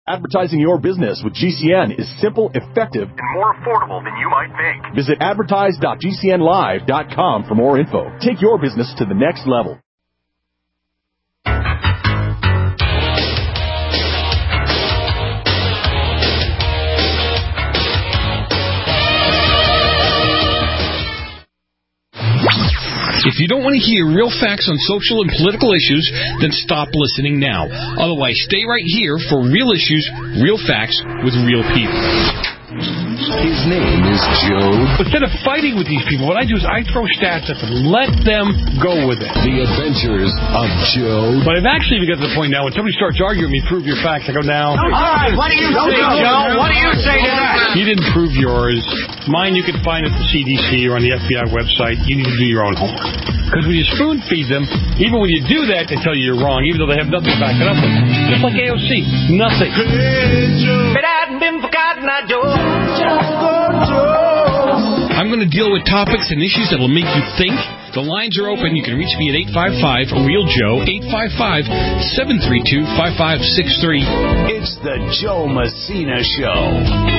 Advertising your business with GCN is simple, effective, and more affordable than you might think. Visit advertise.gcnlive.com for more info. Take your business to the next level. If you don't want to hear real facts on social and political issues, then stop listening now. Otherwise, stay right here for real issues, real facts, with real people. His name is Joe. Instead of fighting with these people, what I do is I throw stats at them. Let them go with it. The Adventures of Joe. But I've actually got to the point now, when somebody starts arguing with me, prove your facts, I go, now. All right, what do you say, Joe? What do you say to that? You didn't prove yours. Mine you can find at the CDC or on the FBI website. You need to do your own homework. Because when you spoon feed them, even when you do that, they tell you you're wrong, even though they have nothing to back it up with. Just like AOC. Nothing. It hadn't been forgotten, Joe. I'm going to deal with topics and issues that will make you think. The lines are open. You can reach me at 855-REAL-JOE, 855-732-5563. It's the Joe Messina Show.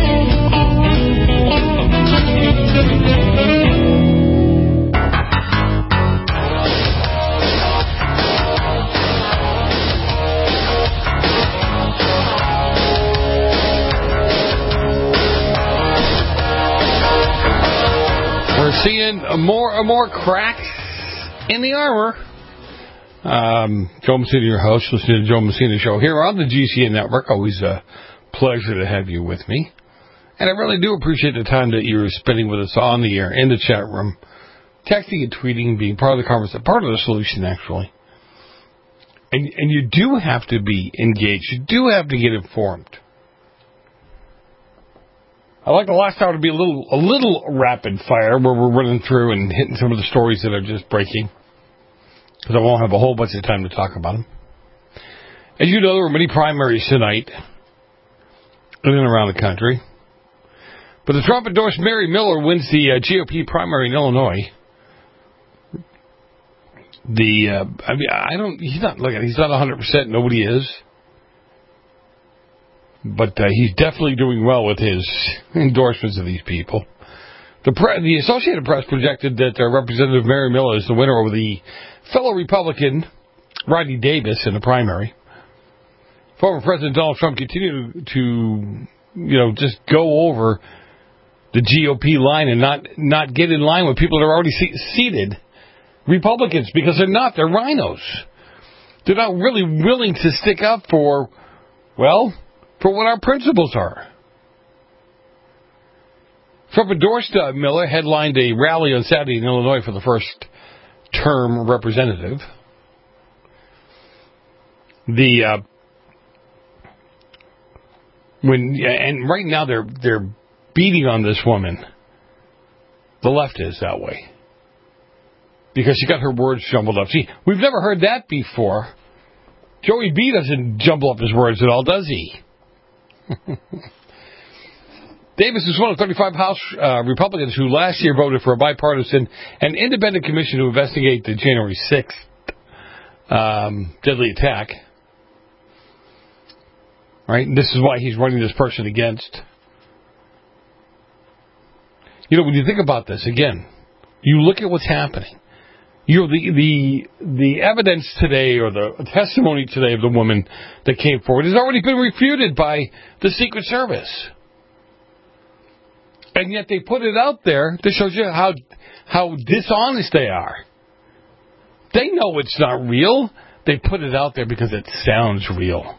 We're seeing more and more cracks in the armor. Joe Messina, your host, listening to the Joe Messina Show here on the GCN Network. Always a pleasure to have you with me. And I really do appreciate the time that you're spending with us on the air, in the chat room, texting and tweeting, being part of the conversation, part of the solution, actually. And you do have to be engaged. You do have to get informed. I'd like the last hour to be a little rapid fire, where we're running through and hitting some of the stories that are just breaking, because I won't have a whole bunch of time to talk about them. As you know, there were many primaries tonight in and around the country. But the Trump-endorsed Mary Miller wins the GOP primary in Illinois. He's not 100%. Nobody is. But he's definitely doing well with his endorsements of these people. The Associated Press projected that Representative Mary Miller is the winner over the fellow Republican Rodney Davis in the primary. Former President Donald Trump continued to, just go over the GOP line and not get in line with people that are already seated Republicans, because they're not. They're rhinos. They're not really willing to stick up for what our principles are. Trump endorsed Miller, headlined a rally on Saturday in Illinois for the first term representative. And right now they're beating on this woman. The left is that way, because she got her words jumbled up. See, we've never heard that before. Joey B doesn't jumble up his words at all, does he? Davis is one of 35 House Republicans who last year voted for a bipartisan and independent commission to investigate the January 6th deadly attack. Right? And this is why he's running this person against. When you think about this, again, you look at what's happening. The evidence today, or the testimony today of the woman that came forward, has already been refuted by the Secret Service. And yet they put it out there to show you how dishonest they are. They know it's not real. They put it out there because it sounds real.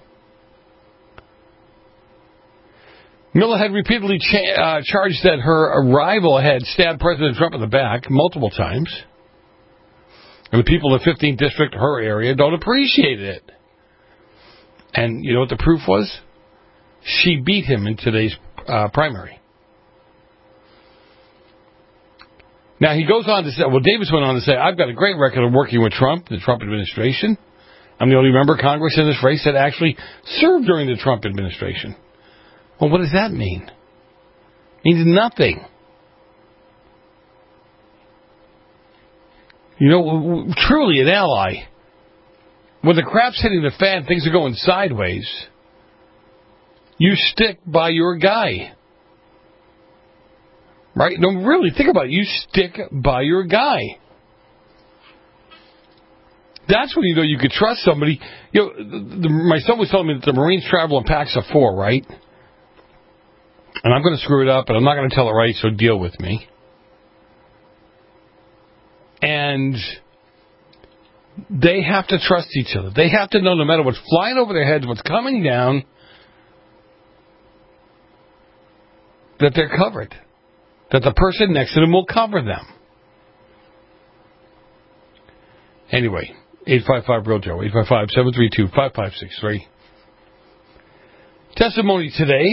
Miller had repeatedly charged that her rival had stabbed President Trump in the back multiple times. And the people in the 15th District, her area, don't appreciate it. And you know what the proof was? She beat him in today's primary. Now, he goes on to say, Davis went on to say, I've got a great record of working with Trump, the Trump administration. I'm the only member of Congress in this race that actually served during the Trump administration. Well, what does that mean? It means nothing. Truly an ally. When the crap's hitting the fan, things are going sideways. you stick by your guy. Right? No, really, think about it. You stick by your guy. That's when you know you could trust somebody. You know, my son was telling me that the Marines travel in packs of 4, right? And I'm going to screw it up, and I'm not going to tell it right, so deal with me. And they have to trust each other. They have to know no matter what's flying over their heads, what's coming down, that they're covered. That the person next to them will cover them. Anyway, 855-REAL-JOE, 855-732-5563. Testimony today.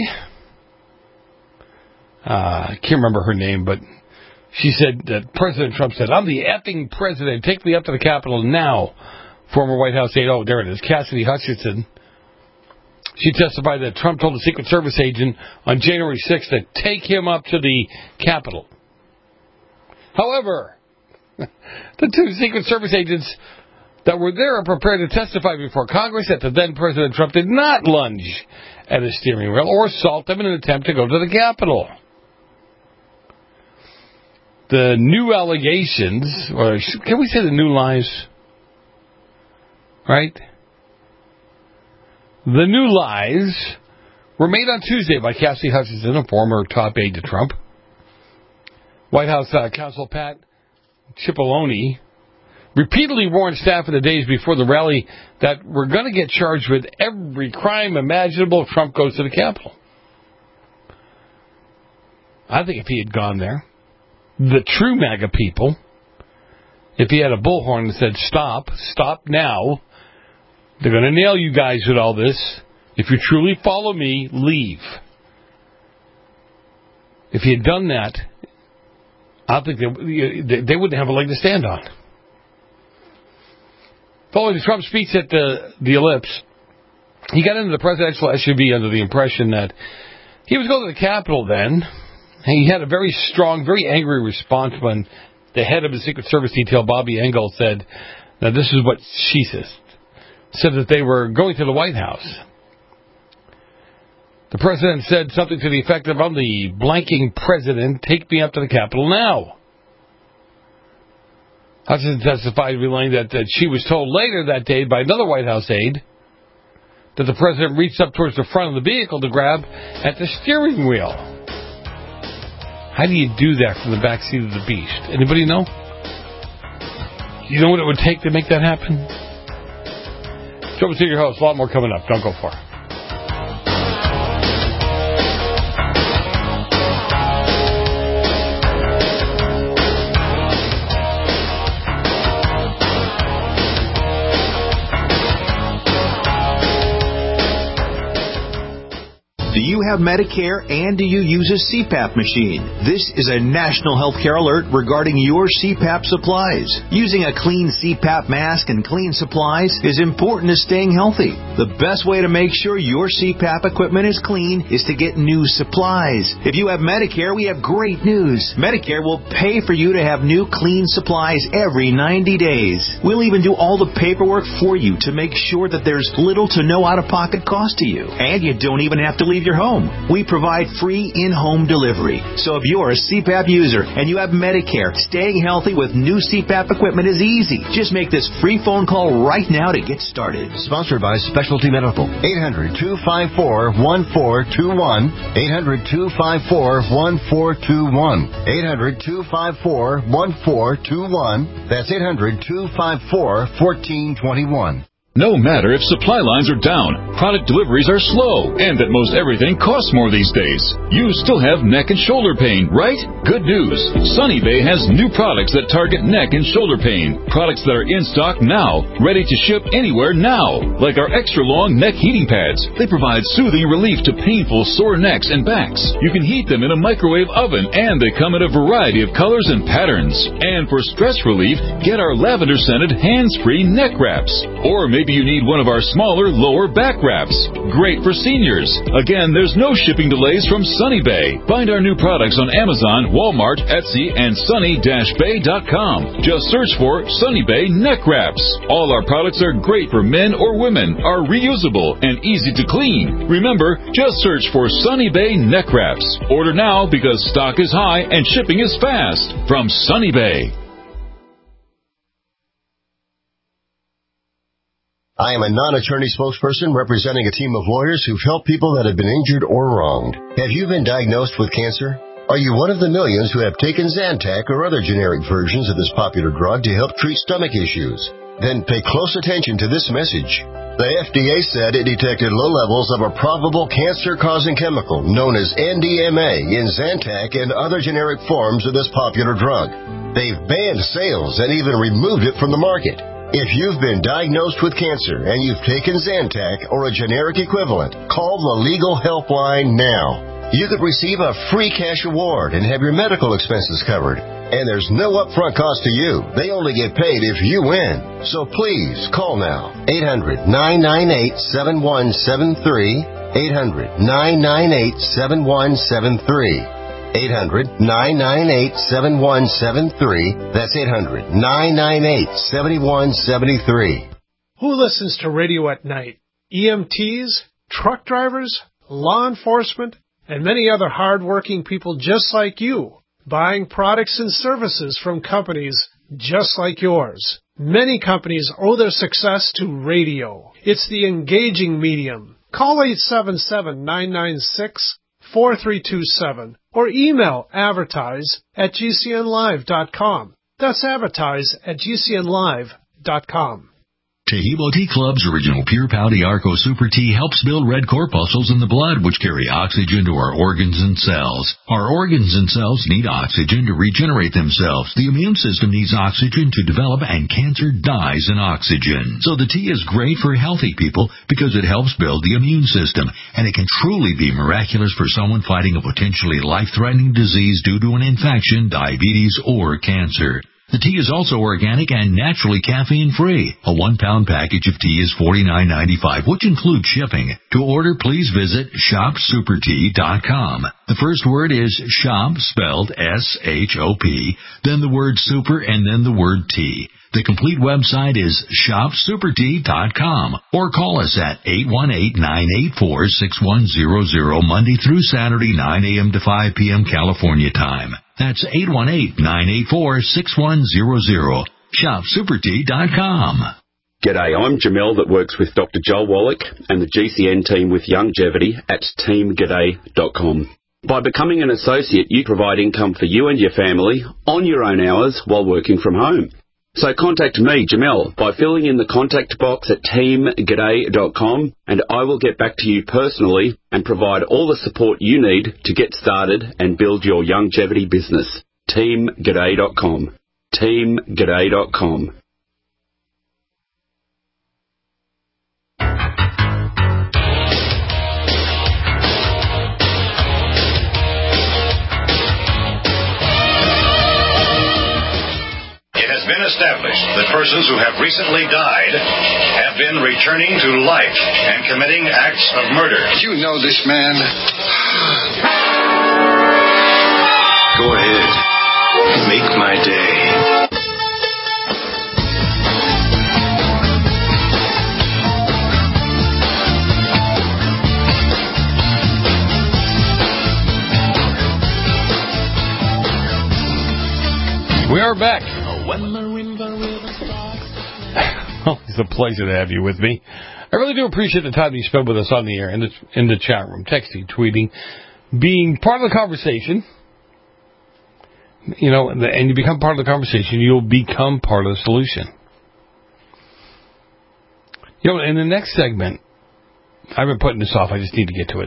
I can't remember her name, but she said that President Trump said, "I'm the effing president. Take me up to the Capitol now." Former White House aide, there it is, Cassidy Hutchinson. She testified that Trump told a Secret Service agent on January 6th to take him up to the Capitol. However, the 2 Secret Service agents that were there are prepared to testify before Congress that the then President Trump did not lunge at his steering wheel or assault them in an attempt to go to the Capitol. The new allegations, or can we say the new lies? Right? The new lies were made on Tuesday by Cassidy Hutchinson, a former top aide to Trump. White House counsel Pat Cipollone repeatedly warned staff in the days before the rally that we're going to get charged with every crime imaginable if Trump goes to the Capitol. I think if he had gone there, the true MAGA people, if he had a bullhorn and said, stop now, they're going to nail you guys with all this. If you truly follow me, leave. If he had done that, I think they wouldn't have a leg to stand on. Following the Trump speech at the Ellipse, he got into the presidential SUV under the impression that he was going to the Capitol then. He had a very strong, very angry response when the head of the Secret Service detail, Bobby Engel, said, now this is what she said that they were going to the White House. The president said something to the effect of, "I'm the blanking president, take me up to the Capitol now." Hutchinson testified, relaying that she was told later that day by another White House aide that the president reached up towards the front of the vehicle to grab at the steering wheel. How do you do that from the back seat of the beast? Anybody know? You know what it would take to make that happen? Joe Messina, your host. A lot more coming up. Don't go far. Do you have Medicare and do you use a CPAP machine? This is a national healthcare alert regarding your CPAP supplies. Using a clean CPAP mask and clean supplies is important to staying healthy. The best way to make sure your CPAP equipment is clean is to get new supplies. If you have Medicare, we have great news. Medicare will pay for you to have new clean supplies every 90 days. We'll even do all the paperwork for you to make sure that there's little to no out-of-pocket cost to you. And you don't even have to leave your home. We provide free in-home delivery. So if you're a CPAP user and you have Medicare, staying healthy with new CPAP equipment is easy. Just make this free phone call right now to get started. Sponsored by Specialty Medical. 800-254-1421. 800-254-1421. 800-254-1421. That's 800-254-1421. No matter if supply lines are down, product deliveries are slow, and that most everything costs more these days, you still have neck and shoulder pain, right? Good news. Sunny Bay has new products that target neck and shoulder pain. Products that are in stock now, ready to ship anywhere now. Like our extra long neck heating pads. They provide soothing relief to painful sore necks and backs. You can heat them in a microwave oven, and they come in a variety of colors and patterns. And for stress relief, get our lavender-scented hands-free neck wraps. Or maybe Maybe you need one of our smaller, lower back wraps. Great for seniors. Again, there's no shipping delays from Sunny Bay. Find our new products on Amazon, Walmart, Etsy, and sunny-bay.com. Just search for Sunny Bay neck wraps. All our products are great for men or women, are reusable, and easy to clean. Remember, just search for Sunny Bay neck wraps. Order now because stock is high and shipping is fast. From Sunny Bay. I am a non-attorney spokesperson representing a team of lawyers who've helped people that have been injured or wronged. Have you been diagnosed with cancer? Are you one of the millions who have taken Zantac or other generic versions of this popular drug to help treat stomach issues? Then pay close attention to this message. The FDA said it detected low levels of a probable cancer-causing chemical known as NDMA in Zantac and other generic forms of this popular drug. They've banned sales and even removed it from the market. If you've been diagnosed with cancer and you've taken Zantac or a generic equivalent, call the Legal Helpline now. You could receive a free cash award and have your medical expenses covered. And there's no upfront cost to you. They only get paid if you win. So please call now. 800-998-7173. 800-998-7173. 800-998-7173. That's 800-998-7173. Who listens to radio at night? EMTs, truck drivers, law enforcement, and many other hard-working people just like you, buying products and services from companies just like yours. Many companies owe their success to radio. It's the engaging medium. Call 877-996-4327 or email advertise@gcnlive.com. That's advertise@gcnlive.com. Tehebo Tea Club's original Pure Pouty Arco Super Tea helps build red corpuscles in the blood, which carry oxygen to our organs and cells. Our organs and cells need oxygen to regenerate themselves. The immune system needs oxygen to develop, and cancer dies in oxygen. So the tea is great for healthy people because it helps build the immune system, and it can truly be miraculous for someone fighting a potentially life-threatening disease due to an infection, diabetes, or cancer. The tea is also organic and naturally caffeine-free. A 1-pound package of tea is $49.95, which includes shipping. To order, please visit shopsupertea.com. The first word is shop, spelled S-H-O-P, then the word super, and then the word tea. The complete website is shopsupertea.com, or call us at 818-984-6100 Monday through Saturday, 9 a.m. to 5 p.m. California time. That's 818-984-6100. Shopsupertea.com. G'day, I'm Jamel that works with Dr. Joel Wallach and the GCN team with Longevity at teamg'day.com. By becoming an associate, you provide income for you and your family on your own hours while working from home. So contact me, Jamel, by filling in the contact box at teamg'day.com, and I will get back to you personally and provide all the support you need to get started and build your longevity business. teamg'day.com. teamg'day.com. Established that persons who have recently died have been returning to life and committing acts of murder. You know this man. Go ahead. Make my day. We are back. Oh, it's a pleasure to have you with me. I really do appreciate the time you spend with us on the air, in the chat room, texting, tweeting, being part of the conversation. You know, and you become part of the conversation, you'll become part of the solution. You know, in the next segment, I've been putting this off, I just need to get to it.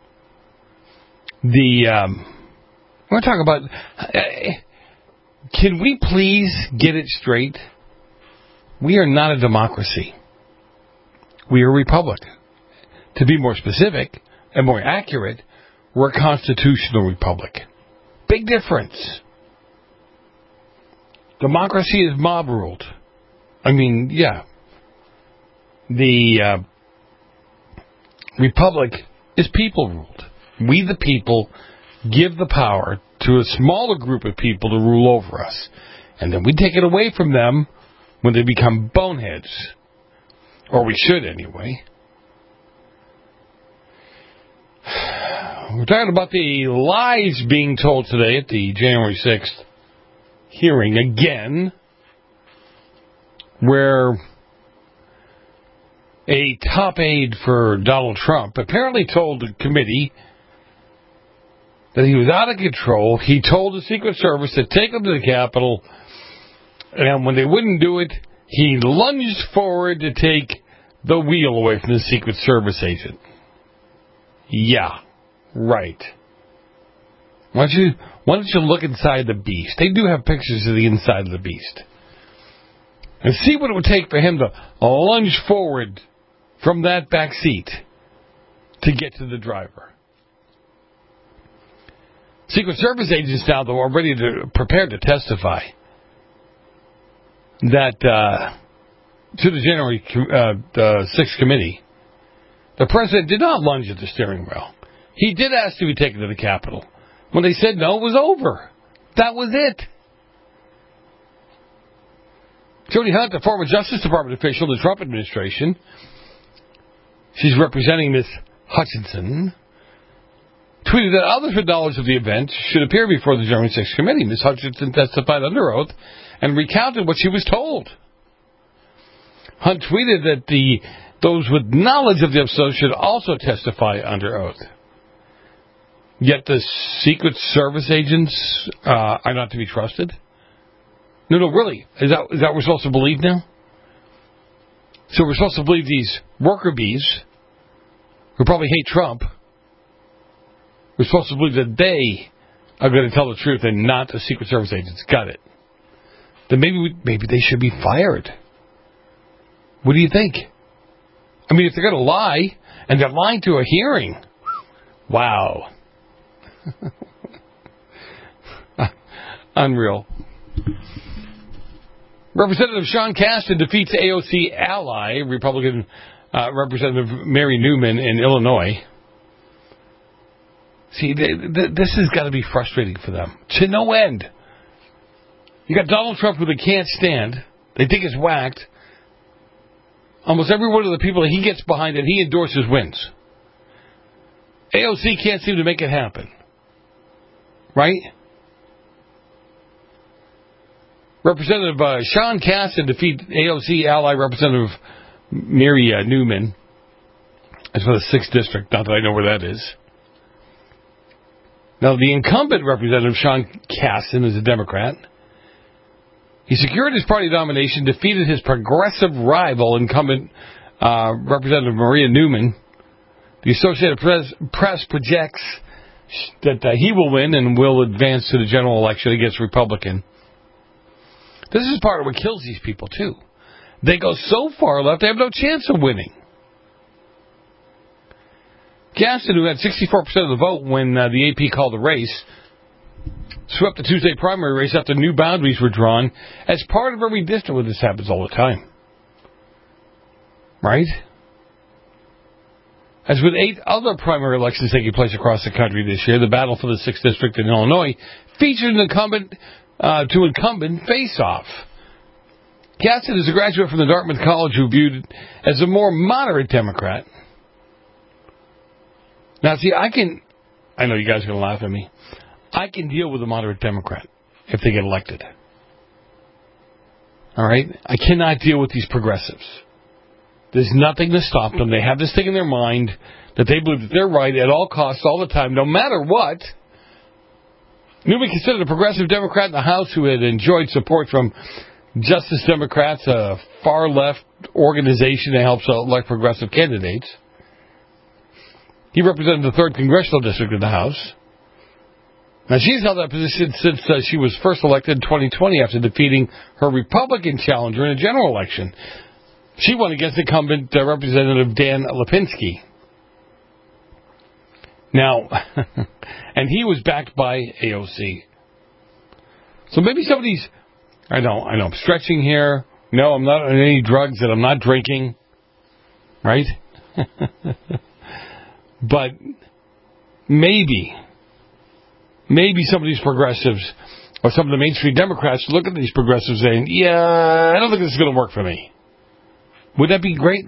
I want to talk about, can we please get it straight? We are not a democracy. We are a republic. To be more specific and more accurate, we're a constitutional republic. Big difference. Democracy is mob ruled. I mean, yeah. the republic is people ruled. We, the people, give the power to a smaller group of people to rule over us. And then we take it away from them when they become boneheads. Or we should, anyway. We're talking about the lies being told today at the January 6th hearing again, where a top aide for Donald Trump apparently told the committee that he was out of control. He told the Secret Service to take him to the Capitol, and when they wouldn't do it, he lunged forward to take the wheel away from the Secret Service agent. Yeah, right. Why don't you look inside the beast? They do have pictures of the inside of the beast. And see what it would take for him to lunge forward from that back seat to get to the driver. Secret Service agents now, though, are ready to prepare to testify that to the January 6th committee, the president did not lunge at the steering wheel. He did ask to be taken to the Capitol. When they said no, it was over. That was it. Jody Hunt, the former Justice Department official in the Trump administration, she's representing Ms. Hutchinson, tweeted that others with knowledge of the event should appear before the January 6th committee. Ms. Hutchinson testified under oath and recounted what she was told. Hunt tweeted that those with knowledge of the episode should also testify under oath. Yet the Secret Service agents are not to be trusted? No, really. Is that what we're supposed to believe now? So we're supposed to believe these worker bees, who probably hate Trump, we're supposed to believe that they are going to tell the truth and not the Secret Service agents. Got it. Then maybe they should be fired. What do you think? I mean, if they're going to lie, and they're lying to a hearing, wow. Unreal. Representative Sean Casten defeats AOC ally, Republican Representative Mary Newman in Illinois. See, this has got to be frustrating for them, to no end. You got Donald Trump, who they can't stand. They think is whacked. Almost every one of the people that he gets behind and he endorses wins. AOC can't seem to make it happen. Right? Representative Sean Casten defeat AOC ally Representative Mary Newman. That's for the 6th District. Not that I know where that is. Now, the incumbent Representative Sean Casten is a Democrat. He secured his party nomination, defeated his progressive rival, incumbent Representative Maria Newman. The Associated Press projects that he will win and will advance to the general election against Republican. This is part of what kills these people, too. They go so far left, they have no chance of winning. Casten, who had 64% of the vote when the AP called the race, swept the Tuesday primary race after new boundaries were drawn as part of every district where this happens all the time. Right? As with 8 other primary elections taking place across the country this year, the battle for the 6th District in Illinois featured an incumbent face-off. Casten is a graduate from the Dartmouth College who viewed as a more moderate Democrat. Now, see, I know you guys are going to laugh at me. I can deal with a moderate Democrat if they get elected. All right? I cannot deal with these progressives. There's nothing to stop them. They have this thing in their mind that they believe that they're right at all costs, all the time, no matter what. Newman considered a progressive Democrat in the House who had enjoyed support from Justice Democrats, a far-left organization that helps elect progressive candidates. He represented the 3rd Congressional District in the House. Now, she's held that position since she was first elected in 2020 after defeating her Republican challenger in a general election. She won against incumbent Representative Dan Lipinski. Now, and he was backed by AOC. So maybe some of these, I know I'm stretching here. No, I'm not on any drugs that I'm not drinking. right? But maybe some of these progressives or some of the mainstream Democrats look at these progressives saying, yeah, I don't think this is going to work for me. Would that be great?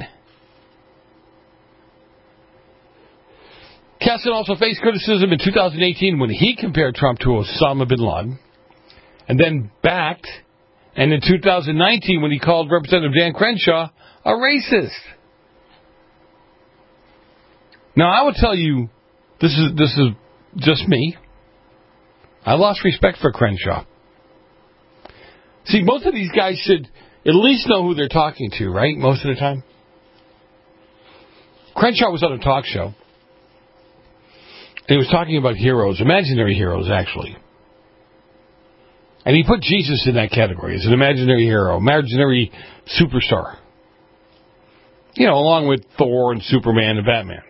Kasdan also faced criticism in 2018 when he compared Trump to Osama bin Laden, and then backed, and in 2019 when he called Representative Dan Crenshaw a racist. Now, I will tell you, this is just me. I lost respect for Crenshaw. See, most of these guys should at least know who they're talking to, right? Most of the time. Crenshaw was on a talk show. And he was talking about heroes, imaginary heroes, actually. And he put Jesus in that category as an imaginary hero, imaginary superstar. You know, along with Thor and Superman and Batman.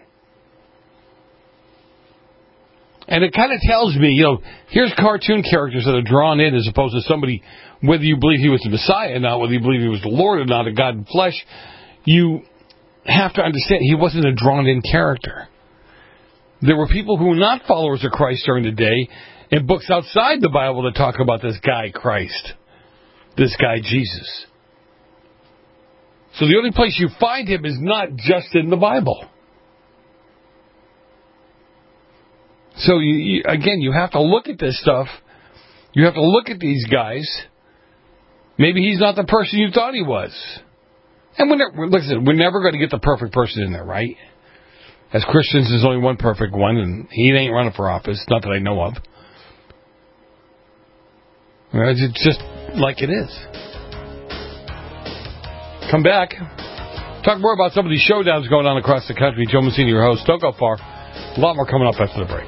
And it kind of tells me, you know, here's cartoon characters that are drawn in as opposed to somebody, whether you believe he was the Messiah or not, whether you believe he was the Lord or not, a God in flesh, you have to understand he wasn't a drawn-in character. There were people who were not followers of Christ during the day, and books outside the Bible that talk about this guy Christ, this guy Jesus. So the only place you find him is not just in the Bible. So, again, you have to look at this stuff. You have to look at these guys. Maybe he's not the person you thought he was. And we're never going to get the perfect person in there, right? As Christians, there's only one perfect one, and he ain't running for office, not that I know of. It's just like it is. Come back. Talk more about some of these showdowns going on across the country. Joe Messina, your host. Don't go far. A lot more coming up after the break.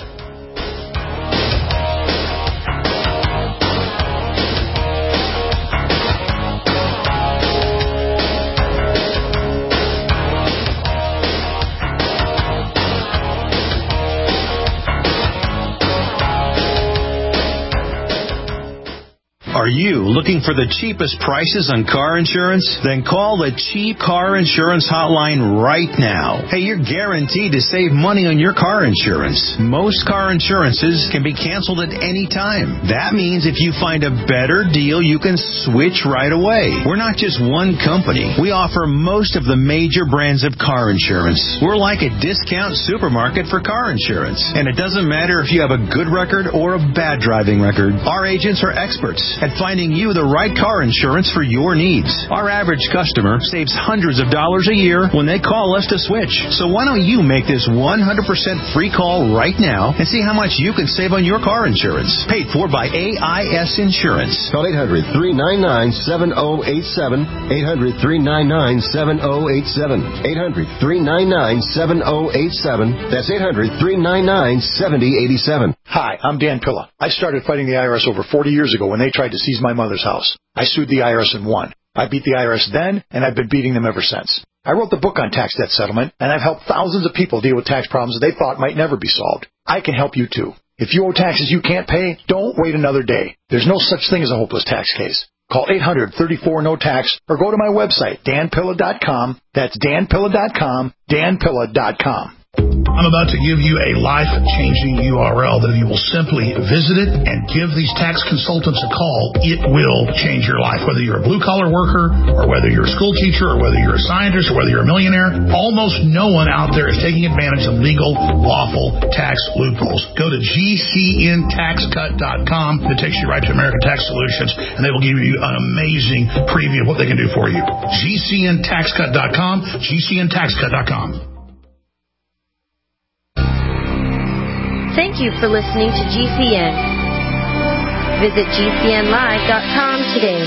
Are you looking for the cheapest prices on car insurance? Then call the Cheap Car Insurance Hotline right now. Hey, you're guaranteed to save money on your car insurance. Most car insurances can be canceled at any time. That means if you find a better deal, you can switch right away. We're not just one company. We offer most of the major brands of car insurance. We're like a discount supermarket for car insurance. And it doesn't matter if you have a good record or a bad driving record. Our agents are experts at finding you the right car insurance for your needs. Our average customer saves hundreds of dollars a year when they call us to switch. So why don't you make this 100% free call right now and see how much you can save on your car insurance. Paid for by AIS Insurance. Call 800-399-7087. 800-399-7087. 800-399-7087. That's 800-399-7087. Hi, I'm Dan Pilla. I started fighting the IRS over 40 years ago when they tried to seize my mother's house. I sued the IRS and won. I beat the IRS then, and I've been beating them ever since. I wrote the book on tax debt settlement, and I've helped thousands of people deal with tax problems that they thought might never be solved. I can help you too. If you owe taxes you can't pay, don't wait another day. There's no such thing as a hopeless tax case. Call 800-34-NO-TAX or go to my website, danpilla.com. That's danpilla.com, danpilla.com. I'm about to give you a life-changing URL that if you will simply visit it and give these tax consultants a call, it will change your life. Whether you're a blue-collar worker or whether you're a school teacher or whether you're a scientist or whether you're a millionaire, almost no one out there is taking advantage of legal, lawful tax loopholes. Go to GCNTaxCut.com. It takes you right to American Tax Solutions, and they will give you an amazing preview of what they can do for you. GCNTaxCut.com, GCNTaxCut.com. Thank you for listening to GCN. Visit GCNlive.com today.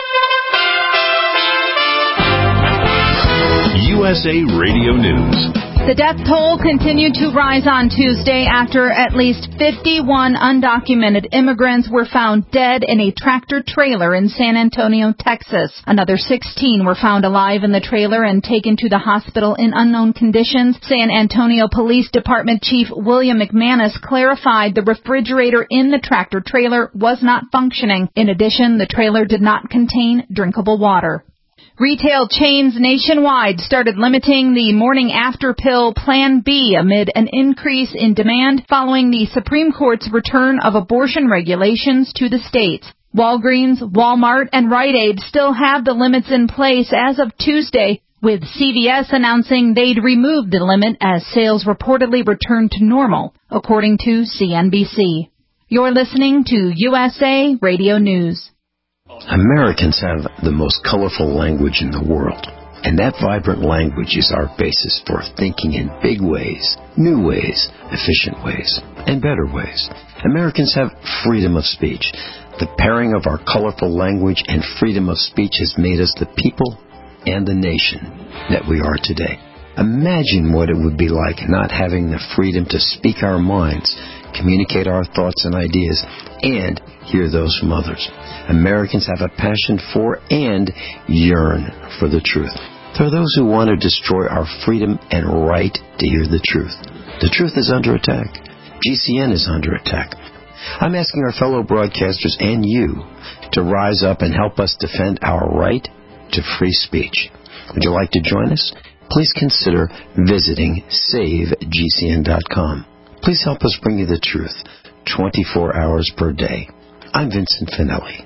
USA Radio News. The death toll continued to rise on Tuesday after at least 51 undocumented immigrants were found dead in a tractor-trailer in San Antonio, Texas. Another 16 were found alive in the trailer and taken to the hospital in unknown conditions. San Antonio Police Department Chief William McManus clarified the refrigerator in the tractor-trailer was not functioning. In addition, the trailer did not contain drinkable water. Retail chains nationwide started limiting the morning after pill Plan B amid an increase in demand following the Supreme Court's return of abortion regulations to the states. Walgreens, Walmart, and Rite Aid still have the limits in place as of Tuesday, with CVS announcing they'd remove the limit as sales reportedly returned to normal, according to CNBC. You're listening to USA Radio News. Americans have the most colorful language in the world, and that vibrant language is our basis for thinking in big ways, new ways, efficient ways, and better ways. Americans have freedom of speech. The pairing of our colorful language and freedom of speech has made us the people and the nation that we are today. Imagine what it would be like not having the freedom to speak our minds, communicate our thoughts and ideas, and hear those from others. Americans have a passion for and yearn for the truth. There are those who want to destroy our freedom and right to hear the truth. The truth is under attack. GCN is under attack. I'm asking our fellow broadcasters and you to rise up and help us defend our right to free speech. Would you like to join us? Please consider visiting SaveGCN.com. Please help us bring you the truth 24 hours per day. I'm Vincent Finelli.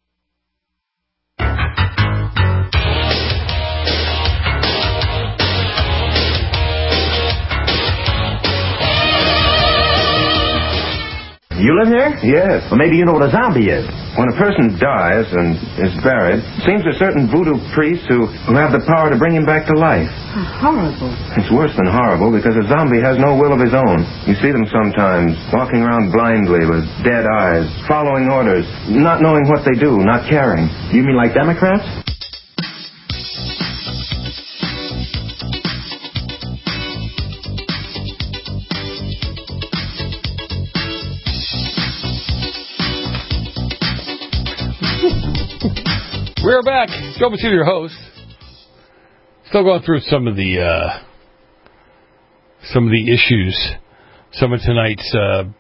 You live here? Yes. Well, maybe you know what a zombie is. When a person dies and is buried, it seems there are certain voodoo priests who have the power to bring him back to life. Horrible. It's worse than horrible because a zombie has no will of his own. You see them sometimes walking around blindly with dead eyes, following orders, not knowing what they do, not caring. You mean like Democrats? We're back. Joe Messina, your host. Still going through some of the issues, some of tonight's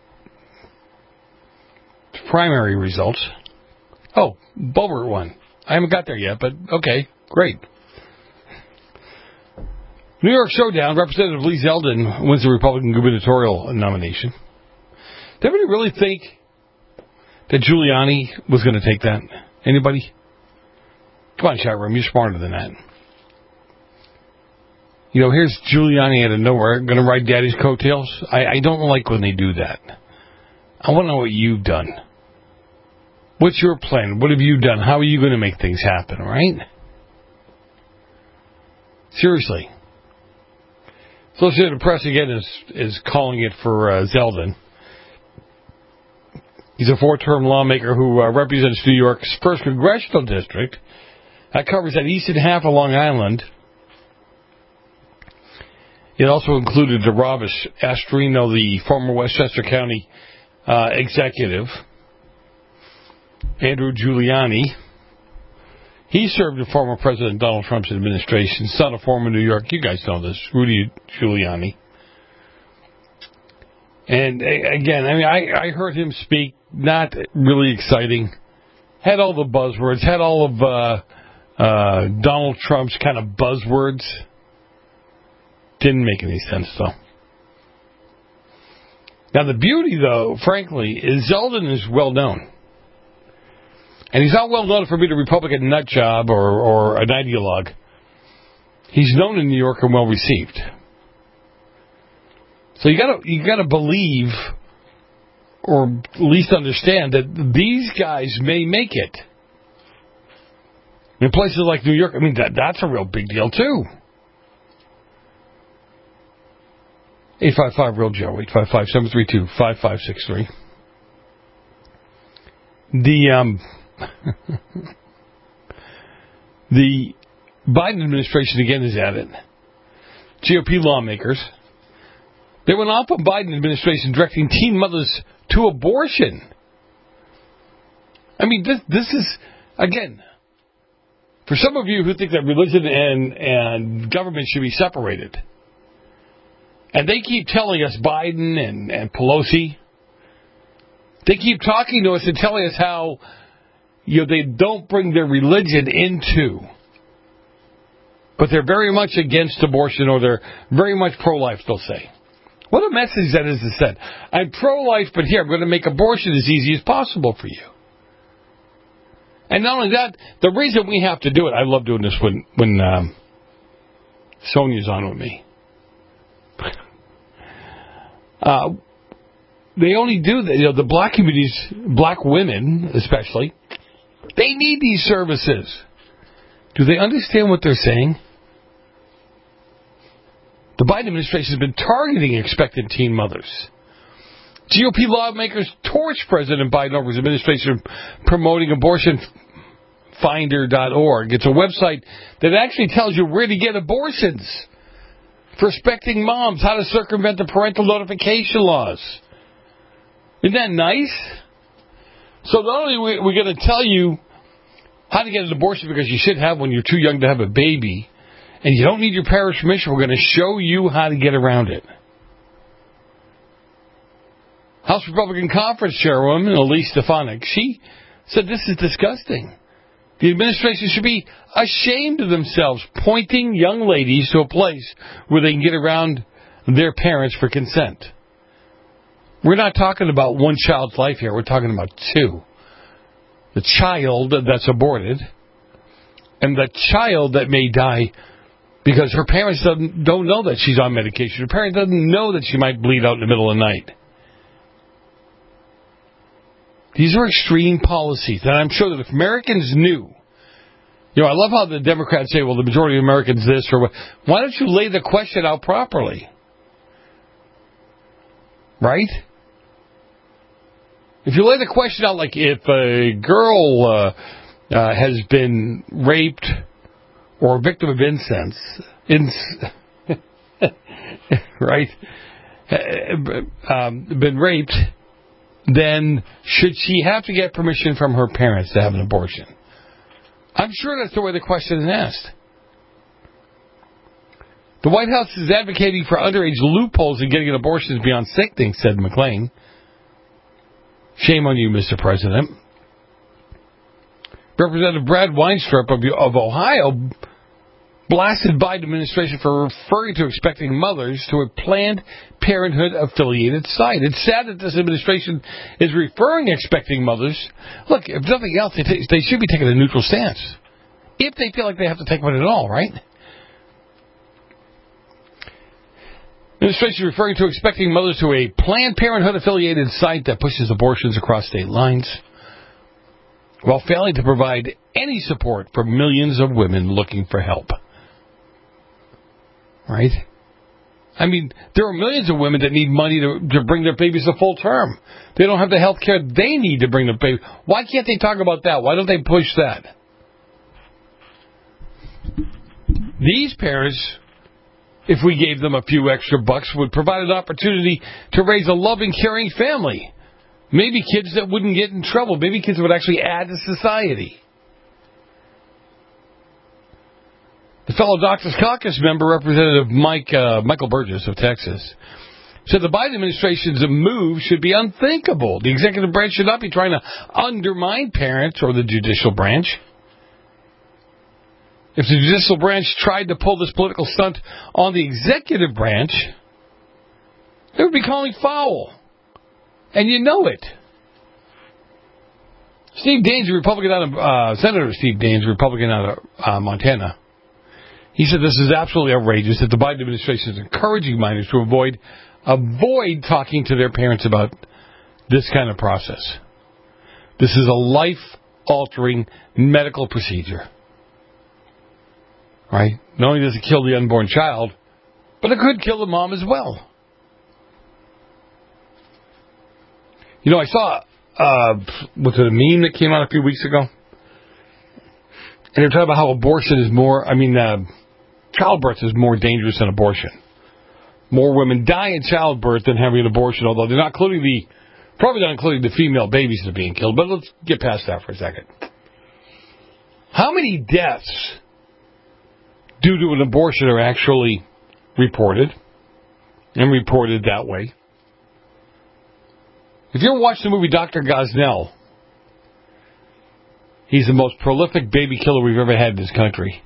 primary results. Oh, Boebert won. I haven't got there yet, but okay, great. New York Showdown. Representative Lee Zeldin wins the Republican gubernatorial nomination. Did anybody really think that Giuliani was going to take that? Anybody? Come on, chat room. You're smarter than that. You know, here's Giuliani out of nowhere going to ride Daddy's coattails. I don't like when they do that. I want to know what you've done. What's your plan? What have you done? How are you going to make things happen, right? Seriously. Associated Press, again, is calling it for Zeldin. He's a four-term lawmaker who represents New York's 1st Congressional District. That covers that eastern half of Long Island. It also included Rob Astrino, the former Westchester County executive. Andrew Giuliani. He served in former President Donald Trump's administration, son of former New York. You guys know this, Rudy Giuliani. And again, I mean, I heard him speak, not really exciting. Had all the buzzwords, had all of Donald Trump's kind of buzzwords. Didn't make any sense, though. Now, the beauty, though, frankly, is Zeldin is well known. And he's not well known for being a Republican nut job or an ideologue. He's known in New York and well received. So you gotta believe, or at least understand, that these guys may make it. In places like New York, I mean, that's a real big deal, too. 855-REAL-JOE, 855-732-5563. The Biden administration, again, is at it. GOP lawmakers. They went off on Biden administration directing teen mothers to abortion. I mean, this is, again, for some of you who think that religion and government should be separated, and they keep telling us, Biden and Pelosi, they keep talking to us and telling us how they don't bring their religion into, but they're very much against abortion, or they're very much pro-life, they'll say. What a message that is to send. I'm pro-life, but here, I'm going to make abortion as easy as possible for you. And not only that, the reason we have to do it, I love doing this when Sonia's on with me. They only do that, the black communities, black women especially, they need these services. Do they understand what they're saying? The Biden administration has been targeting expectant teen mothers. GOP lawmakers torch President Biden over his administration promoting abortionfinder.org. It's a website that actually tells you where to get abortions for expecting moms, how to circumvent the parental notification laws. Isn't that nice? So not only are we going to tell you how to get an abortion because you should have when you're too young to have a baby, and you don't need your parents' permission, we're going to show you how to get around it. House Republican Conference Chairwoman Elise Stefanik, she said this is disgusting. The administration should be ashamed of themselves pointing young ladies to a place where they can get around their parents for consent. We're not talking about one child's life here. We're talking about two. The child that's aborted and the child that may die because her parents don't know that she's on medication. Her parent doesn't know that she might bleed out in the middle of the night. These are extreme policies, and I'm sure that if Americans knew, I love how the Democrats say, well, the majority of Americans this or what. Why don't you lay the question out properly? Right? If you lay the question out like if a girl has been raped or a victim of incest, right, been raped, then should she have to get permission from her parents to have an abortion? I'm sure that's the way the question is asked. The White House is advocating for underage loopholes in getting an abortion beyond sickening, said McClain. Shame on you, Mr. President. Representative Brad Weinstrup of Ohio blasted Biden administration for referring to expecting mothers to a Planned Parenthood-affiliated site. It's sad that this administration is referring expecting mothers. Look, if nothing else, they should be taking a neutral stance. If they feel like they have to take one at all, right? Administration referring to expecting mothers to a Planned Parenthood-affiliated site that pushes abortions across state lines, while failing to provide any support for millions of women looking for help. Right? I mean, there are millions of women that need money to bring their babies to full term. They don't have the health care they need to bring their baby. Why can't they talk about that? Why don't they push that? These parents, if we gave them a few extra bucks, would provide an opportunity to raise a loving, caring family. Maybe kids that wouldn't get in trouble. Maybe kids that would actually add to society. The fellow Doctors Caucus member, Representative Michael Burgess of Texas, said the Biden administration's move should be unthinkable. The executive branch should not be trying to undermine parents or the judicial branch. If the judicial branch tried to pull this political stunt on the executive branch, they would be calling foul. And you know it. Steve Daines, Senator Steve Daines, Republican out of Montana, he said this is absolutely outrageous that the Biden administration is encouraging minors to avoid talking to their parents about this kind of process. This is a life-altering medical procedure. Right? Not only does it kill the unborn child, but it could kill the mom as well. I saw, was it a meme that came out a few weeks ago? And they're talking about how abortion is more, childbirth is more dangerous than abortion. More women die in childbirth than having an abortion, although they're not probably not including the female babies that are being killed. But let's get past that for a second. How many deaths due to an abortion are actually reported and reported that way? If you ever watched the movie Dr. Gosnell, he's the most prolific baby killer we've ever had in this country.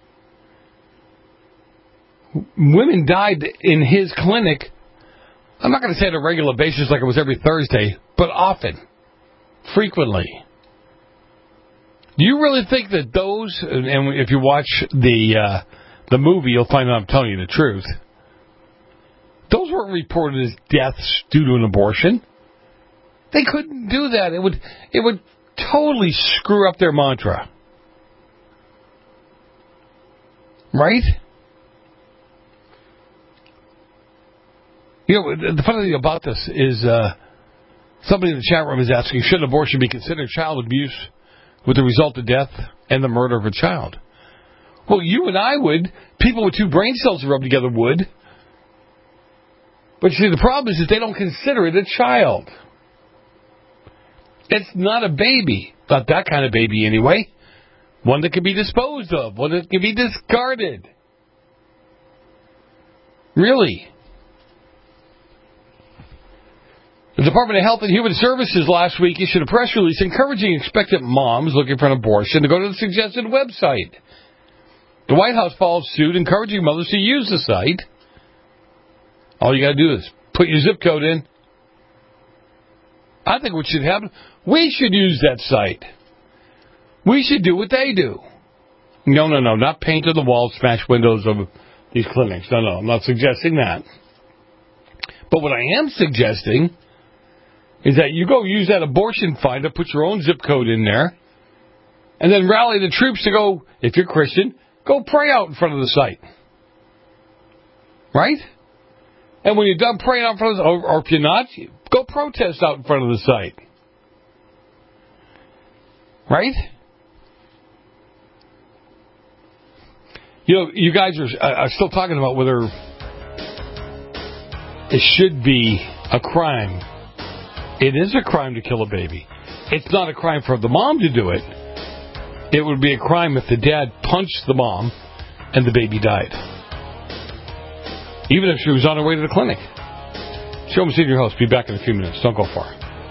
Women died in his clinic, I'm not going to say on a regular basis like it was every Thursday, but often, frequently. Do you really think that those, and if you watch the movie, you'll find out I'm telling you the truth, those weren't reported as deaths due to an abortion? They couldn't do that. It would totally screw up their mantra. Right? You know, the funny thing about this is somebody in the chat room is asking, should abortion be considered child abuse with the result of death and the murder of a child? Well, you and I would. People with two brain cells rubbed together would. But you see, the problem is that they don't consider it a child. It's not a baby. Not that kind of baby anyway. One that can be disposed of. One that can be discarded. Really. The Department of Health and Human Services last week issued a press release encouraging expectant moms looking for an abortion to go to the suggested website. The White House followed suit, encouraging mothers to use the site. All you got to do is put your zip code in. I think what should happen, we should use that site. We should do what they do. No, not paint on the walls, smash windows of these clinics. No, I'm not suggesting that. But what I am suggesting is that you go use that abortion finder, put your own zip code in there, and then rally the troops to go, if you're Christian, go pray out in front of the site. Right? And when you're done praying out in front of the site, or if you're not, go protest out in front of the site. Right? You know, you guys are still talking about whether it should be a crime. It is a crime to kill a baby. It's not a crime for the mom to do it. It would be a crime if the dad punched the mom and the baby died. Even if she was on her way to the clinic. Joe Messina, your host. Be back in a few minutes. Don't go far.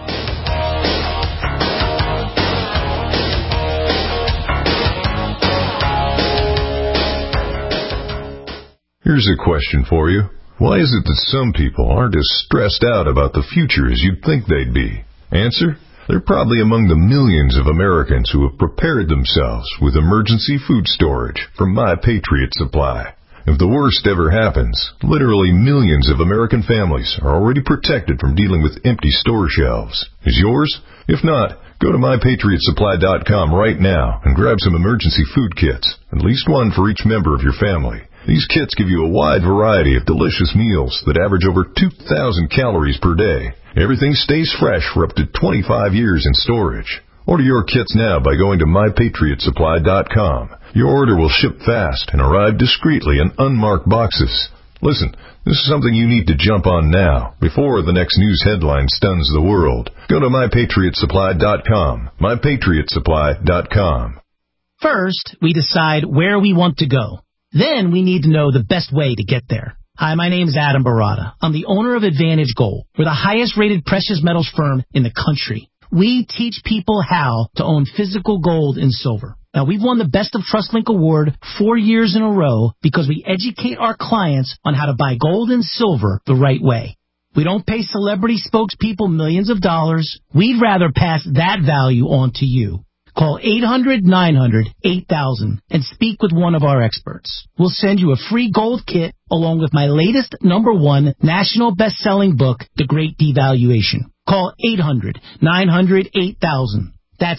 Here's a question for you. Why is it that some people aren't as stressed out about the future as you'd think they'd be? Answer: they're probably among the millions of Americans who have prepared themselves with emergency food storage from My Patriot Supply. If the worst ever happens, literally millions of American families are already protected from dealing with empty store shelves. Is yours? If not, go to MyPatriotSupply.com right now and grab some emergency food kits, at least one for each member of your family. These kits give you a wide variety of delicious meals that average over 2,000 calories per day. Everything stays fresh for up to 25 years in storage. Order your kits now by going to MyPatriotSupply.com. Your order will ship fast and arrive discreetly in unmarked boxes. Listen, this is something you need to jump on now, before the next news headline stuns the world. Go to MyPatriotSupply.com. MyPatriotSupply.com. First, we decide where we want to go. Then we need to know the best way to get there. Hi, my name is Adam Barada. I'm the owner of Advantage Gold. We're the highest-rated precious metals firm in the country. We teach people how to own physical gold and silver. Now, we've won the Best of TrustLink Award 4 years in a row because we educate our clients on how to buy gold and silver the right way. We don't pay celebrity spokespeople millions of dollars. We'd rather pass that value on to you. Call 800-900-8000 and speak with one of our experts. We'll send you a free gold kit along with my latest #1 national best-selling book, The Great Devaluation. Call 800-900-8000. That's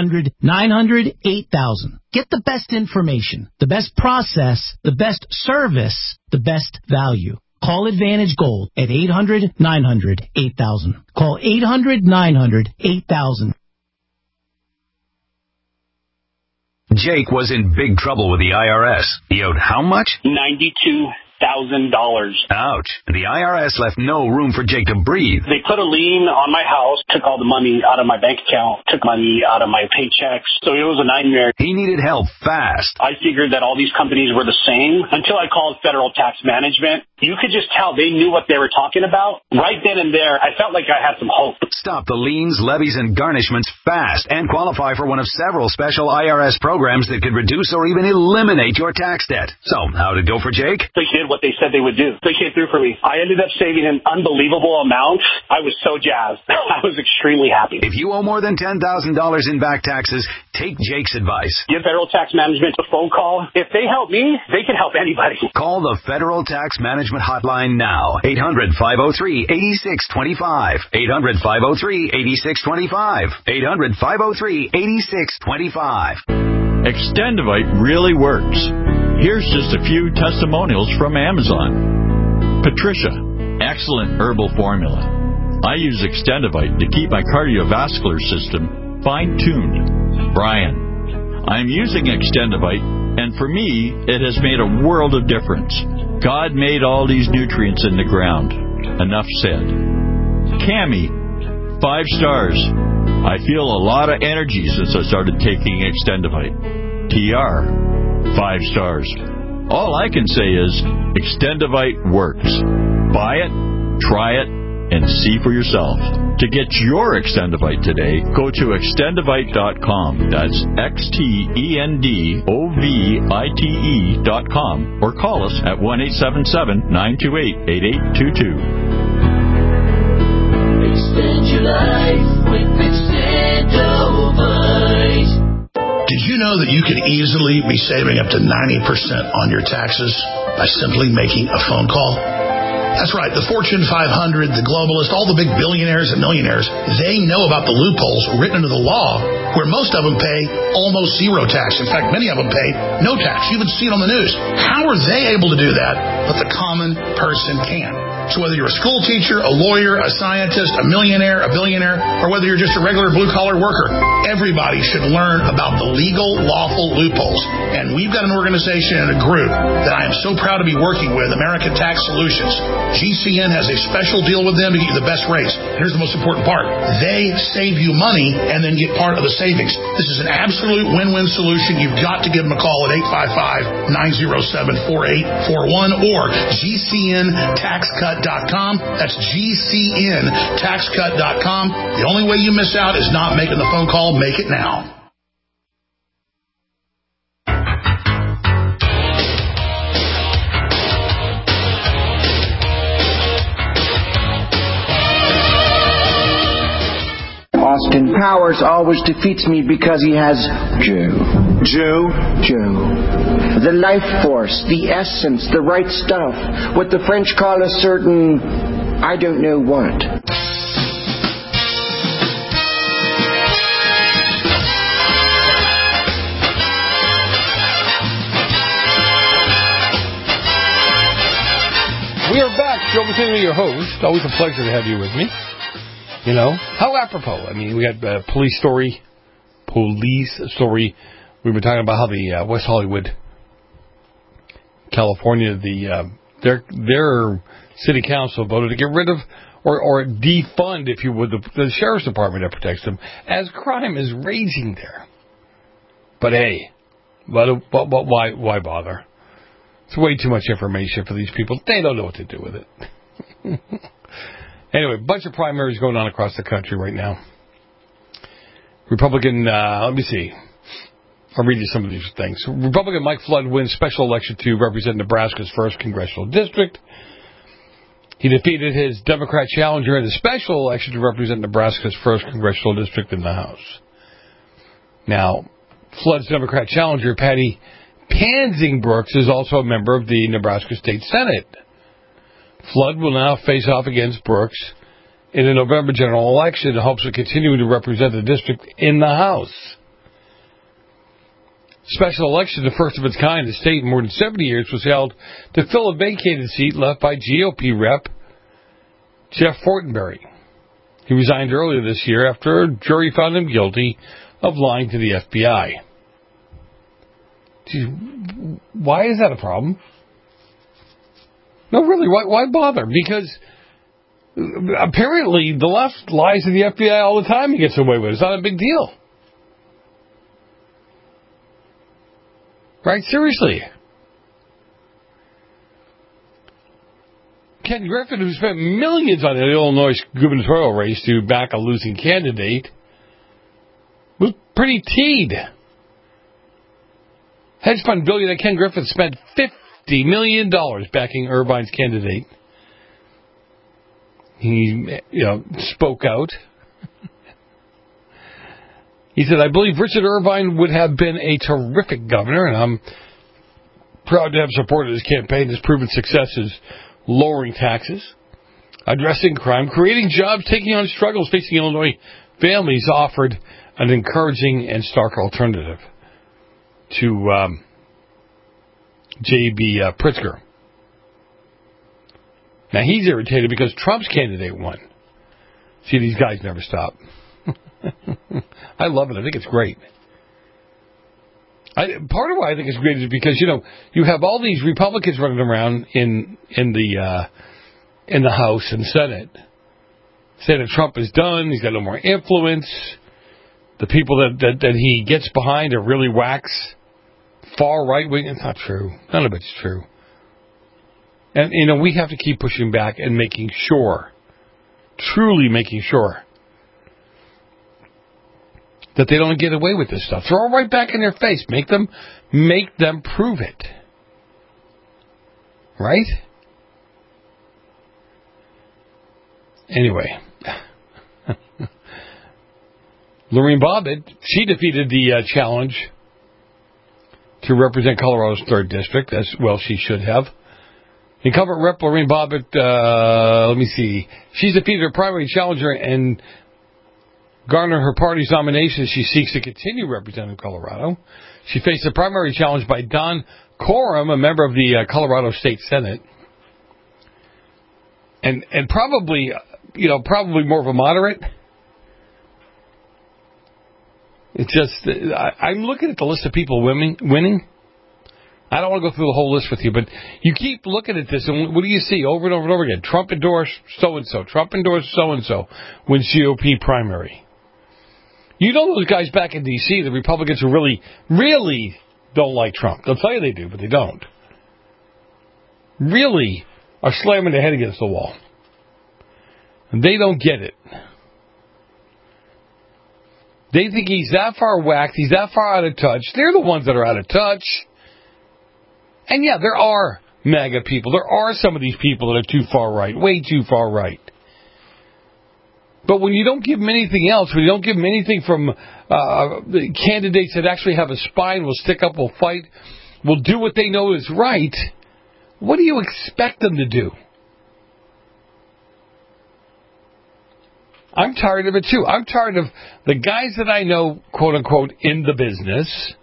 800-900-8000. Get the best information, the best process, the best service, the best value. Call Advantage Gold at 800-900-8000. Call 800-900-8000. Jake was in big trouble with the IRS. He owed how much? $92,000. Ouch. The IRS left no room for Jake to breathe. They put a lien on my house, took all the money out of my bank account, took money out of my paychecks. So it was a nightmare. He needed help fast. I figured that all these companies were the same until I called Federal Tax Management. You could just tell they knew what they were talking about. Right then and there, I felt like I had some hope. Stop the liens, levies, and garnishments fast and qualify for one of several special IRS programs that could reduce or even eliminate your tax debt. So, how'd it go for Jake? They did what they said they would do. They came through for me. I ended up saving an unbelievable amount. I was so jazzed. I was extremely happy. If you owe more than $10,000 in back taxes, take Jake's advice. Give Federal Tax Management a phone call. If they help me, they can help anybody. Call the Federal Tax Management Hotline now. 800-503-8625. 800-503-8625. 800-503-8625. Extendivite really works. Here's just a few testimonials from Amazon. Patricia, excellent herbal formula. I use Extendivite to keep my cardiovascular system fine-tuned. Brian, I'm using Extendivite, and for me, it has made a world of difference. God made all these nutrients in the ground. Enough said. Cammie, 5 stars. I feel a lot of energy since I started taking Extendivite. TR, 5 stars. All I can say is Extendivite works. Buy it, try it, and see for yourself. To get your Extendivite today, go to extendivite.com. That's XTENDOVITE.com, or call us at 1-877-928-8822. Extend your life with Extendivite. Did you know that you could easily be saving up to 90% on your taxes by simply making a phone call? That's right. The Fortune 500, the globalists, all the big billionaires and millionaires, they know about the loopholes written into the law where most of them pay almost zero tax. In fact, many of them pay no tax. You even see it on the news. How are they able to do that, but the common person can? So whether you're a school teacher, a lawyer, a scientist, a millionaire, a billionaire, or whether you're just a regular blue-collar worker, everybody should learn about the legal, lawful loopholes. And we've got an organization and a group that I am so proud to be working with, American Tax Solutions. GCN has a special deal with them to get you the best rates. Here's the most important part. They save you money and then get part of the savings. This is an absolute win-win solution. You've got to give them a call at 855-907-4841 or GCNTaxCut.com. That's GCNTaxCut.com. The only way you miss out is not making the phone call. Make it now. Austin Powers always defeats me because he has Joe. The life force, the essence, the right stuff. What the French call a certain, I don't know what. We are back. Joe Messina, your host. Always a pleasure to have you with me. You know, how apropos. I mean, we had a police story. We've been talking about how the West Hollywood, California, their city council voted to get rid of or defund, if you would, the sheriff's department that protects them, as crime is raging there. But hey, why bother? It's way too much information for these people. They don't know what to do with it. Anyway, a bunch of primaries going on across the country right now. Republican, let me see. I'll read you some of these things. Republican Mike Flood wins special election to represent Nebraska's 1st congressional district. He defeated his Democrat challenger in the special election to represent Nebraska's 1st congressional district in the House. Now, Flood's Democrat challenger, Patty Pansing-Brooks, is also a member of the Nebraska State Senate. Flood will now face off against Brooks in the November general election in hopes of continuing to represent the district in the House. Special election, the first of its kind in the state in more than 70 years, was held to fill a vacated seat left by GOP rep Jeff Fortenberry. He resigned earlier this year after a jury found him guilty of lying to the FBI. Why is that a problem? No, really, why bother? Because apparently the left lies to the FBI all the time and gets away with it. It's not a big deal. Right? Seriously. Ken Griffin, who spent millions on the Illinois gubernatorial race to back a losing candidate, was pretty teed. Hedge fund billionaire Ken Griffin spent $50 million backing Irvine's candidate. He, spoke out. He said, I believe Richard Irvine would have been a terrific governor, and I'm proud to have supported his campaign. His proven successes lowering taxes, addressing crime, creating jobs, taking on struggles facing Illinois families, offered an encouraging and stark alternative to J.B. Pritzker. Now, he's irritated because Trump's candidate won. See, these guys never stop. I love it. I think it's great. Part of why I think it's great is because, you have all these Republicans running around in the House and Senate saying that Trump is done, he's got no more influence, the people that he gets behind are really wax far right-wing. It's not true. None of it's true. And, we have to keep pushing back and making sure, truly making sure, that they don't get away with this stuff. Throw it right back in their face. Make them prove it. Right? Anyway. Lorene Bobbitt, she defeated the challenge to represent Colorado's 3rd District, as well she should have. Incumbent Rep. Lorene Bobbitt, let me see. She's defeated her primary challenger and garnered her party's nomination as she seeks to continue representing Colorado. She faced a primary challenge by Don Coram, a member of the Colorado State Senate. And probably more of a moderate. It's just, I'm looking at the list of people winning. I don't want to go through the whole list with you, but you keep looking at this, and what do you see over and over and over again? Trump endorsed so-and-so. Trump endorsed so-and-so. Wins GOP primary. You know those guys back in D.C., the Republicans who really, really don't like Trump. They'll tell you they do, but they don't. Really are slamming their head against the wall. And they don't get it. They think he's that far whacked, he's that far out of touch. They're the ones that are out of touch. And yeah, there are MAGA people. There are some of these people that are too far right, way too far right. But when you don't give them anything else, when you don't give them anything from candidates that actually have a spine, will stick up, will fight, will do what they know is right, what do you expect them to do? I'm tired of it too. I'm tired of the guys that I know, quote unquote, in the business.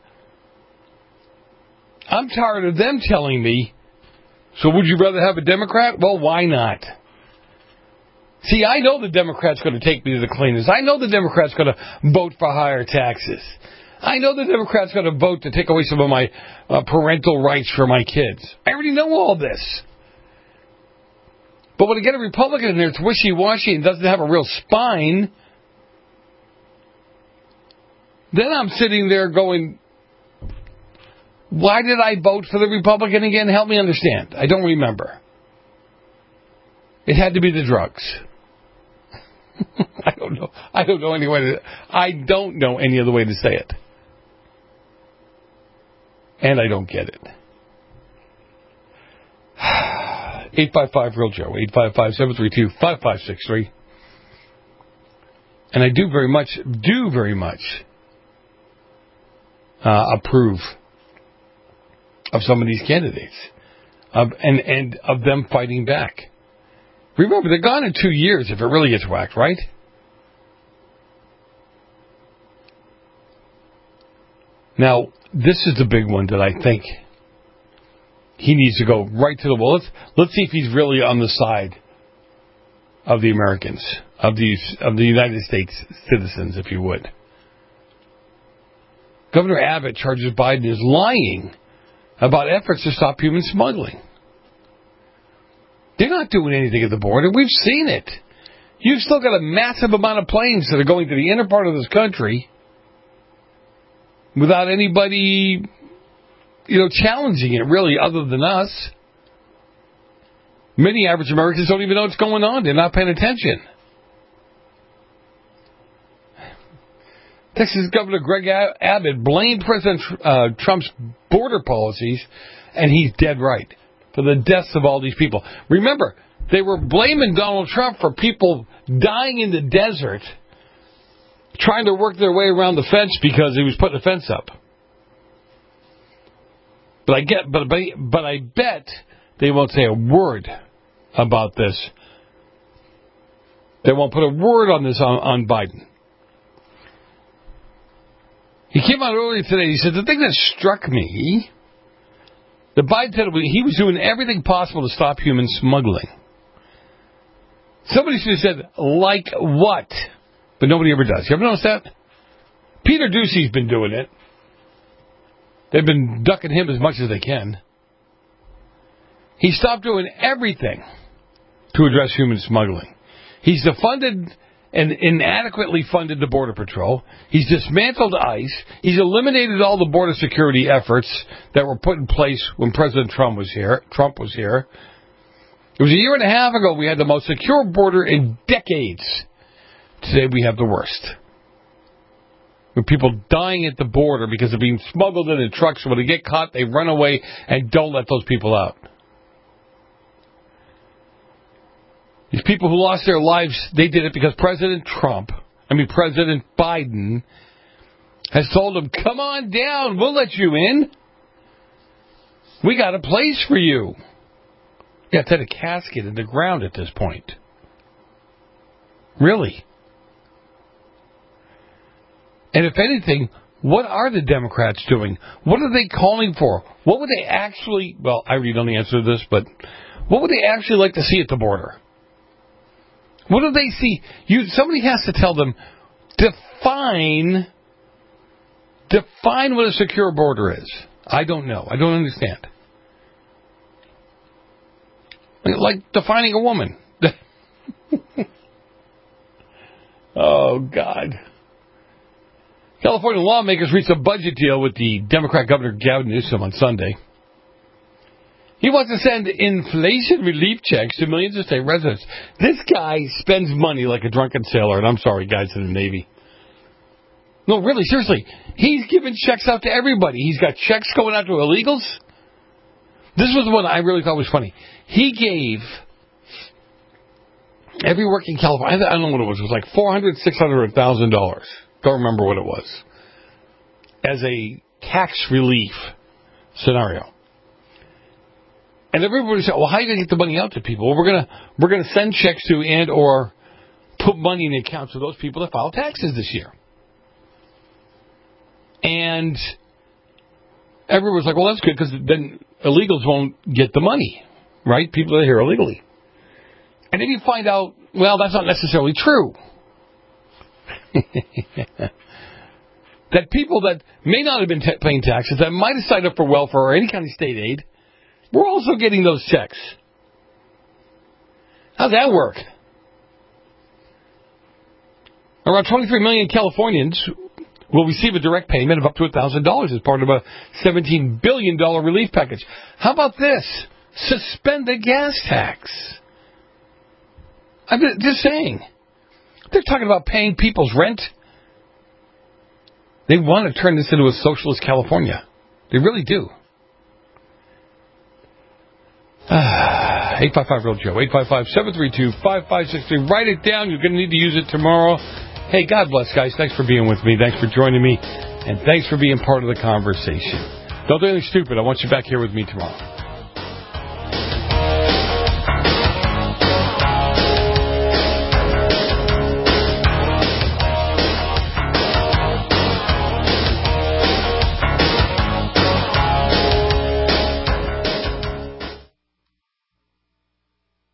I'm tired of them telling me, so would you rather have a Democrat? Well, why not? See, I know the Democrat's going to take me to the cleaners. I know the Democrat's going to vote for higher taxes. I know the Democrat's going to vote to take away some of my parental rights for my kids. I already know all this. But when I get a Republican in there that's wishy-washy and doesn't have a real spine, then I'm sitting there going, why did I vote for the Republican again? Help me understand. I don't remember. It had to be the drugs. I don't know. I don't know any other way to say it. And I don't get it. 855-REAL-JOE, 855-732-5563. And I do very much approve of some of these candidates, and of them fighting back. Remember, they're gone in 2 years if it really gets whacked, right? Now, this is the big one that I think he needs to go right to the wall. Let's see if he's really on the side of the Americans, of the United States citizens, if you would. Governor Abbott charges Biden is lying about efforts to stop human smuggling. They're not doing anything at the border. We've seen it. You've still got a massive amount of planes that are going to the inner part of this country without anybody, challenging it, really, other than us. Many average Americans don't even know what's going on. They're not paying attention. Texas Governor Greg Abbott blamed President Trump's border policies, and he's dead right, for the deaths of all these people. Remember, they were blaming Donald Trump for people dying in the desert, trying to work their way around the fence because he was putting a fence up. But I bet they won't say a word about this. They won't put a word on this on Biden. He came out earlier today. He said the thing that struck me, that Biden said he was doing everything possible to stop human smuggling. Somebody should have said, like what? But nobody ever does. You ever notice that? Peter Doocy's been doing it. They've been ducking him as much as they can. He stopped doing everything to address human smuggling. He's defunded and inadequately funded the Border Patrol. He's dismantled ICE. He's eliminated all the border security efforts that were put in place when President Trump was here. It was a year and a half ago we had the most secure border in decades. Today we have the worst. With people dying at the border because they're being smuggled in trucks. When they get caught, they run away and don't let those people out. These people who lost their lives, they did it because President Biden has told them, come on down, we'll let you in. We got a place for you. Yeah, it's at a casket in the ground at this point. Really. And if anything, what are the Democrats doing? What are they calling for? What would they actually, well, I already know the answer to this, but what would they actually like to see at the border? What do they see? Somebody has to tell them, define what a secure border is. I don't know. I don't understand. Like defining a woman. Oh, God. California lawmakers reached a budget deal with the Democrat Governor Gavin Newsom on Sunday. He wants to send inflation relief checks to millions of state residents. This guy spends money like a drunken sailor, and I'm sorry, guys in the Navy. No, really, seriously. He's giving checks out to everybody. He's got checks going out to illegals. This was the one I really thought was funny. He gave every working California, I don't know what it was like $400,000, $600,000, $1,000. Don't remember what it was. As a tax relief scenario. And everybody said, well, how are you going to get the money out to people? Well, we're going to send checks to and or put money in the accounts of those people that file taxes this year. And everyone was like, well, that's good because then illegals won't get the money, right? People that are here illegally. And then you find out, well, that's not necessarily true. That people that may not have been paying taxes, that might have signed up for welfare or any kind of state aid, we're also getting those checks. How's that work? Around 23 million Californians will receive a direct payment of up to $1,000 as part of a $17 billion relief package. How about this? Suspend the gas tax. I'm just saying. They're talking about paying people's rent. They want to turn this into a socialist California. They really do. 855-REAL-JOE, 855-732-5563. Write it down. You're going to need to use it tomorrow. Hey, God bless, guys. Thanks for being with me. Thanks for joining me. And thanks for being part of the conversation. Don't do anything stupid. I want you back here with me tomorrow.